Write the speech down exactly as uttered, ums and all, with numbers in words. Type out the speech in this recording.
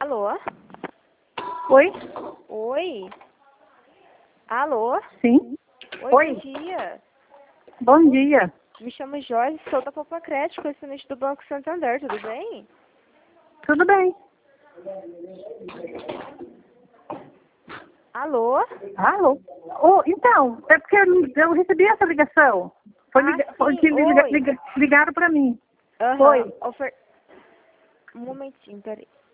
Alô? Oi? Oi? Alô? Sim? Oi, Oi? bom dia. Bom dia. Me chamo Joyce, sou da Poupa Crédito, correspondente do Banco Santander, tudo bem? Tudo bem. Alô? Alô? Oh, então, é porque eu, eu recebi essa ligação. Foi, Ah, liga, foi sim, que liga, oi. liga, ligaram para mim. Aham. Oi. Ofer... Um momentinho, peraí.